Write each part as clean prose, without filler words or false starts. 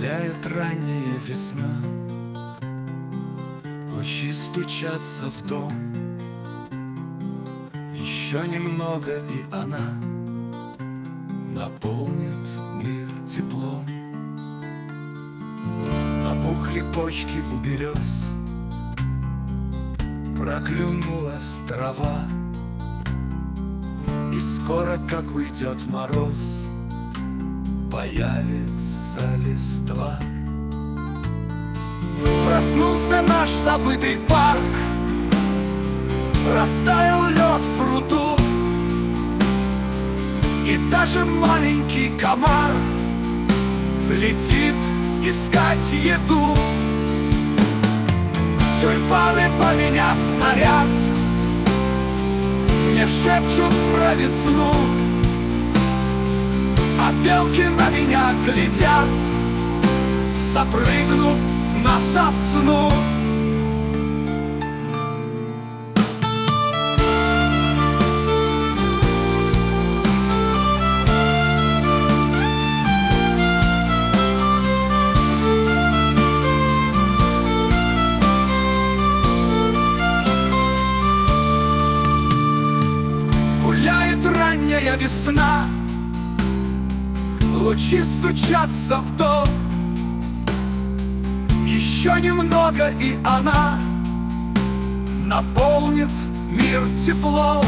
Гуляет ранняя весна, лучи стучатся в дом. Еще немного, и она наполнит мир теплом. Опухли почки у берез, проклюнулась трава, и скоро, как уйдет мороз, появится листва. Проснулся наш забытый парк, растаял лед в пруду, и даже маленький комар летит искать еду. Тюльпаны, поменяв наряд, мне шепчут про весну, а белки на меня глядят, запрыгнув на сосну. Гуляет ранняя весна, лучи стучатся в дом. Еще немного, и она наполнит мир теплом.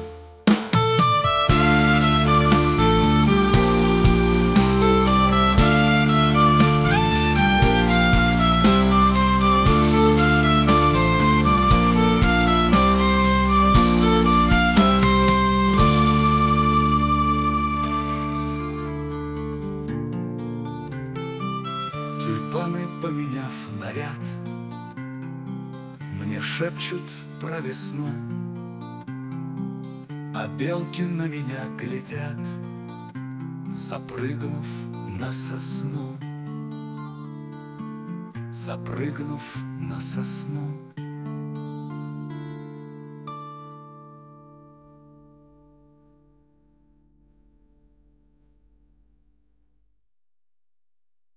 Тюльпаны, поменяв наряд, мне шепчут про весну, а белки на меня глядят, запрыгнув на сосну, запрыгнув на сосну.